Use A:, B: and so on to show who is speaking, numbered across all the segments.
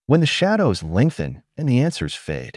A: when the shadows lengthen and the answers fade.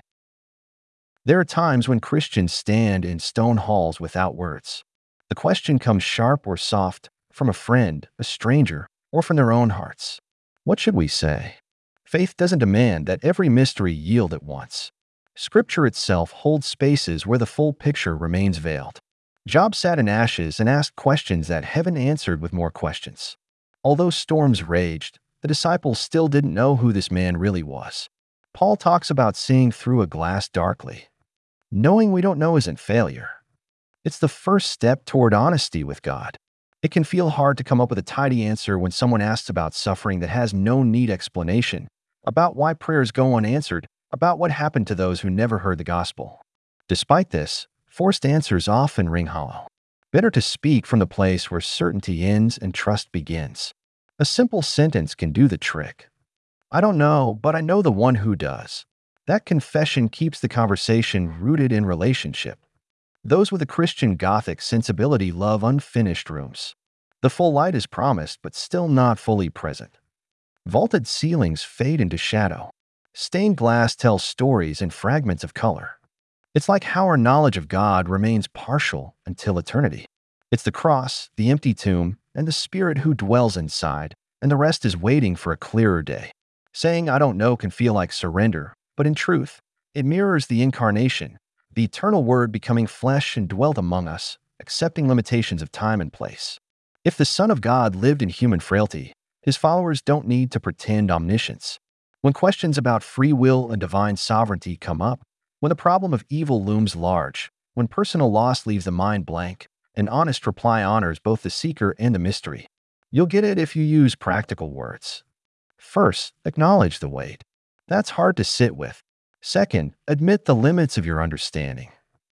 A: There are times when Christians stand in stone halls without words. The question comes sharp or soft from a friend, a stranger, or from their own hearts. What should we say? Faith doesn't demand that every mystery yield at once. Scripture itself holds spaces where the full picture remains veiled. Job sat in ashes and asked questions that heaven answered with more questions. Although storms raged, the disciples still didn't know who this man really was. Paul talks about seeing through a glass darkly. Knowing we don't know isn't failure. It's the first step toward honesty with God. It can feel hard to come up with a tidy answer when someone asks about suffering that has no neat explanation, about why prayers go unanswered, about what happened to those who never heard the gospel. Despite this, forced answers often ring hollow. Better to speak from the place where certainty ends and trust begins. A simple sentence can do the trick. I don't know, but I know the one who does. That confession keeps the conversation rooted in relationship. Those with a Christian Gothic sensibility love unfinished rooms. The full light is promised, but still not fully present. Vaulted ceilings fade into shadow. Stained glass tells stories in fragments of color. It's like how our knowledge of God remains partial until eternity. It's the cross, the empty tomb, and the Spirit who dwells inside, and the rest is waiting for a clearer day. Saying I don't know can feel like surrender, but in truth, it mirrors the incarnation, the eternal Word becoming flesh and dwelt among us, accepting limitations of time and place. If the Son of God lived in human frailty, his followers don't need to pretend omniscience. When questions about free will and divine sovereignty come up, when the problem of evil looms large, when personal loss leaves the mind blank, an honest reply honors both the seeker and the mystery. You'll get it if you use practical words. First, acknowledge the weight. That's hard to sit with. Second, admit the limits of your understanding.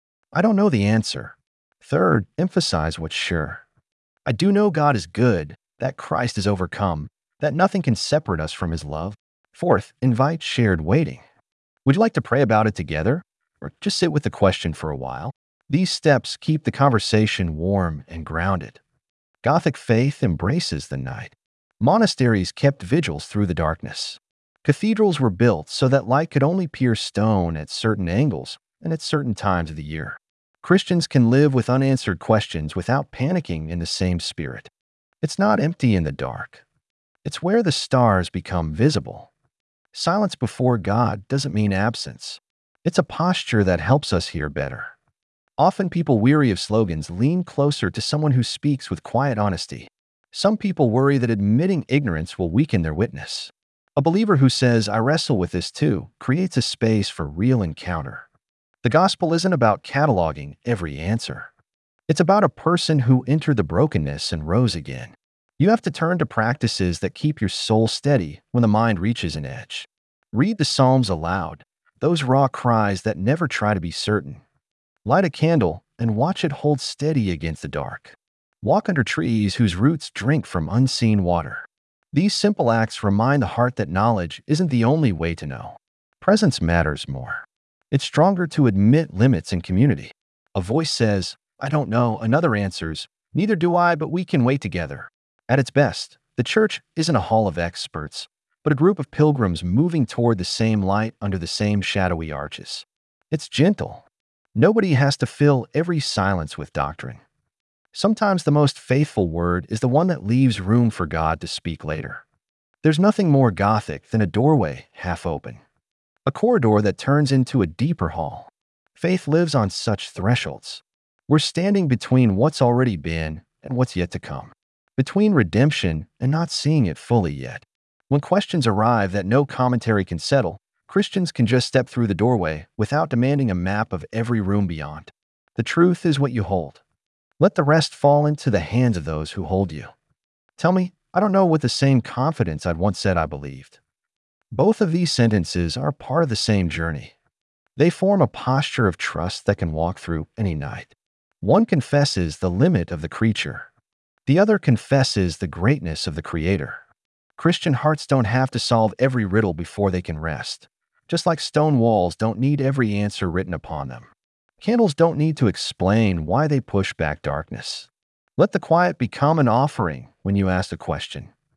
A: I don't know the answer. Third, emphasize what's sure. I do know God is good, that Christ is overcome, that nothing can separate us from his love. Fourth, invite shared waiting. Would you like to pray about it together? Or just sit with the question for a while? These steps keep the conversation warm and grounded. Gothic faith embraces the night. Monasteries kept vigils through the darkness. Cathedrals were built so that light could only pierce stone at certain angles and at certain times of the year. Christians can live with unanswered questions without panicking in the same spirit. It's not empty in the dark. It's where the stars become visible. Silence before God doesn't mean absence. It's a posture that helps us hear better. Often people weary of slogans lean closer to someone who speaks with quiet honesty. Some people worry that admitting ignorance will weaken their witness. A believer who says, I wrestle with this too, creates a space for real encounter. The gospel isn't about cataloging every answer. It's about a person who entered the brokenness and rose again. You have to turn to practices that keep your soul steady when the mind reaches an edge. Read the Psalms aloud, those raw cries that never try to be certain. Light a candle and watch it hold steady against the dark. Walk under trees whose roots drink from unseen water. These simple acts remind the heart that knowledge isn't the only way to know. Presence matters more. It's stronger to admit limits in community. A voice says, I don't know, another answers, neither do I, but we can wait together. At its best, the church isn't a hall of experts, but a group of pilgrims moving toward the same light under the same shadowy arches. It's gentle. Nobody has to fill every silence with doctrine. Sometimes the most faithful word is the one that leaves room for God to speak later. There's nothing more Gothic than a doorway half open. A corridor that turns into a deeper hall. Faith lives on such thresholds. We're standing between what's already been and what's yet to come. Between redemption and not seeing it fully yet. When questions arrive that no commentary can settle, Christians can just step through the doorway without demanding a map of every room beyond. The truth is what you hold. Let the rest fall into the hands of those who hold you. Tell me, I don't know with the same confidence I'd once said I believed. Both of these sentences are part of the same journey. They form a posture of trust that can walk through any night. One confesses the limit of the creature. The other confesses the greatness of the Creator. Christian hearts don't have to solve every riddle before they can rest. Just like stone walls don't need every answer written upon them. Candles don't need to explain why they push back darkness. Let the quiet become an offering when you ask a question.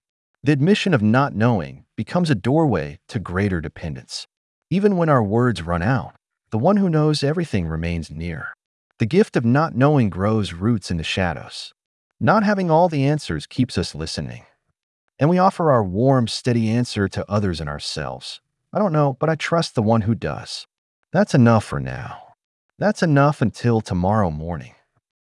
A: The admission of not knowing becomes a doorway to greater dependence. Even when our words run out, the one who knows everything remains near. The gift of not knowing grows roots in the shadows. Not having all the answers keeps us listening. And we offer our warm, steady answer to others and ourselves. I don't know, but I trust the one who does. That's enough for now. That's enough until tomorrow morning.